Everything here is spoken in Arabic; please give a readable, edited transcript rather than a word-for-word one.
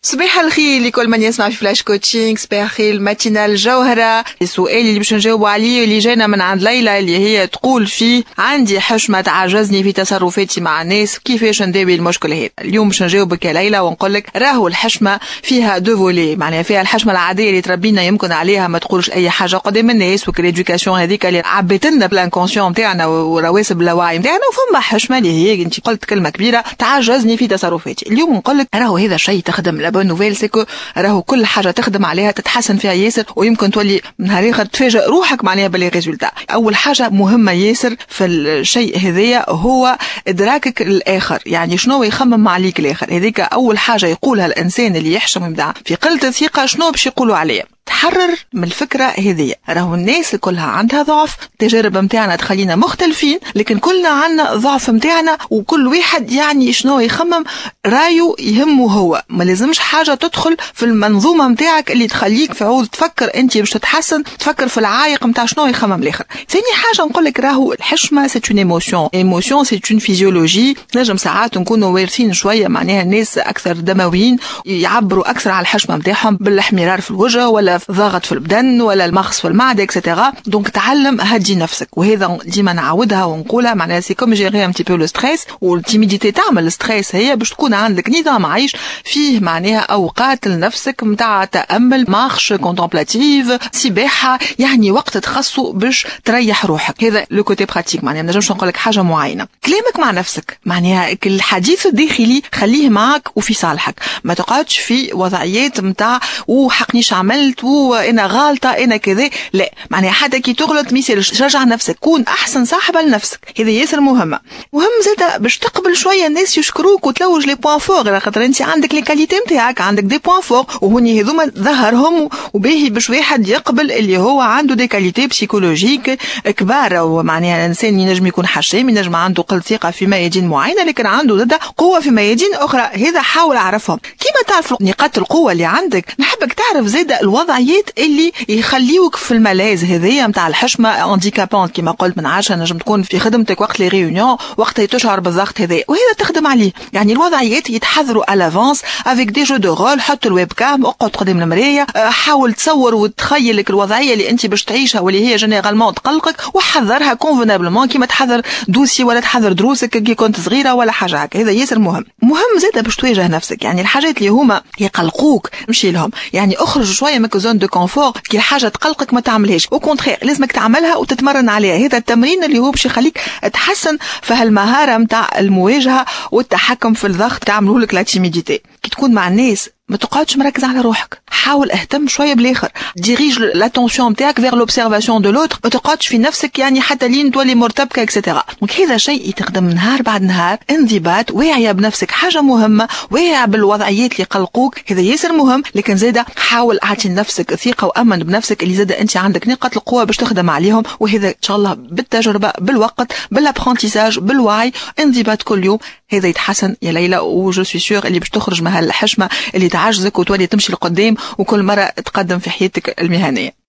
صباح الخير لكل من يسمع في فلاش كوتشينغ. صباح الخير الماتينال جوهرة. السؤال اللي باش نجاوبوا عليه اللي جانا من عند ليلى اللي هي تقول فيه: عندي حشمة تعجزني في تصرفاتي مع الناس، كيفاش نداوي المشكل هذا؟ اليوم باش نجاوبك يا ليلى ونقول لك راهو الحشمة فيها دو فولي، معناها فيها الحشمة العادية اللي تربينا يمكن عليها ما تقولش أي حاجة قدام الناس، وكالإدوكاسيون هذيك اللي عبتنا بالانكونسيون نتاعنا ورواسب اللاوعي نتاعنا، وفما حشمة اللي هي انت قلت كلمة كبيرة تعجزني في تصرفاتي. اليوم نقول لك راهو هذا الشيء تخدم. لا بون نوفيل سيكو راهو كل حاجه تخدم عليها تتحسن فيها ياسر، ويمكن تولي نهار اخر تفاجئ روحك معناها باللي ريزولتا. اول حاجه مهمه ياسر في الشيء هذايا هو ادراكك للاخر، يعني شنو يخمم عليك الاخر. هذيك اول حاجه يقولها الانسان اللي يحشم يبدا في قله الثقه، شنو باش يقولوا عليه. تحرر من الفكرة هذه. راهو الناس كلها عندها ضعف، التجارب متاعنا تخلينا مختلفين، لكن كلنا عندنا ضعف متاعنا، وكل واحد يعني شنو يخمم رايو يهمه هو. ما لازمش حاجة تدخل في المنظومة متاعك اللي تخليك في عود تفكر انت باش تتحسن، تفكر في العايق متاع شنو يخمم الاخر. ثاني حاجة نقول لك راهو الحشمة سي اون ايموشن سي اون فيزيولوجي. نجم ساعات نكونوا وارثين شوية، معناها الناس اكثر دمويين يعبروا اكثر على الحشمة متاعهم بالاحمرار في الوجه ولا ضغط في البدن ولا المغص في المعده اكسترا. دونك تعلم هدي نفسك، وهذا ديما نعاودها ونقولها، معناها سي كوم جيري ان تي بو لو ستريس. والتيميديتي تعمل ستريس، هي باش تكون عندك نظام عيش فيه معناها اوقات لنفسك متاع تامل، مارش كونتمبلاتيف، سباحه، يعني وقت تخصو باش تريح روحك. هذا لو كوتي براتيك، معناها ما نجمش نقول لك حاجه معينه. كلامك مع نفسك، معناها الحديث الداخلي خليه معك وفي صالحك، ما تقعدش في وضعيات متاع وحقنيش عملت وانا غالطه انا كذا. لا، معناها حتى كي تغلط ميسالش، رجع نفسك، كون احسن صاحبه لنفسك. هذا ياسر مهمه. مهم زاده باش تقبل شويه الناس يشكروك وتلوج لي بوين فور، خاطر انت عندك لي كاليتي نتاعك، عندك دي بوين فور، وهني هذوما ظهرهم. وباهي باش واحد يقبل اللي هو عنده دي كاليتي بسيكولوجيك كبار. ومعناها الانسان ينجم يكون حشام، ينجم عنده قل ثقه في ميادين معينه، لكن عنده زاده قوه في ميادين اخرى. هذا حاول اعرفهم. كيما تعرف نقاط القوه اللي عندك، نحبك تعرف زاده الوضعيات اللي يخليوك في الملاذ هذيا نتاع الحشمه انديكابونت. كما قلت من عاشا نجم تكون في خدمتك وقت لي ريونيون، وقت تشعر بالضغط هذا، وهذا تخدم عليه. يعني الوضعيات يتحضروا الافونس افيك دي جو دو رول. حط الويب كام، اقعد قدام المرايه، حاول تصور وتخيل لك الوضعيه اللي انت باش تعيشها واللي هي جينيرالمون تقلقك، وحضرها كونفونابلمون كيما تحضر دوسي ولا تحضر دروسك كي كنت صغيره ولا حاجه هكا. هذا ياسر مهم. مهم زاده باش تواجه نفسك، يعني الحاجات اللي هما يقلقوك مشي لهم، يعني اخرج شويه من زون دو كونفور. كي حاجه تقلقك ما تعملهاش، او كونترير لازمك تعملها وتتمرن عليها. هذا التمرين اللي هو باش يخليك تحسن في هالمهاره نتاع المواجهه والتحكم في الضغط، تعملوا لك لا تيميديتي. كي تكون مع الناس ما تقعدش مركز على روحك، حاول اهتم شويه بالاخر، ديريج لاتونسيون نتاعك فيغ لوبسيرفاسيون دو لوتر، ما تقعدش في نفسك يعني حتى لين تولي مرتبكه اكسترا. دونك هذا شيء يتخدم نهار بعد نهار، انضباط، واعيه بنفسك، حاجه مهمه، واعيه بالوضعيات اللي يقلقوك، هذا ياسر مهم. لكن زاده حاول اعطي لنفسك ثقه وامن بنفسك اللي زاده انت عندك نقاط القوه باش تخدم عليهم، وهذا ان شاء الله بالتجربه، بالوقت، بالابرونتيساج، بالوعي، انضباط كل يوم. هذا يتحسن يا ليلى، وجو سوي سور اللي باش تخرج من هالحشمه اللي تعجزك وتولي تمشي لقدام وكل مره تقدم في حياتك المهنيه.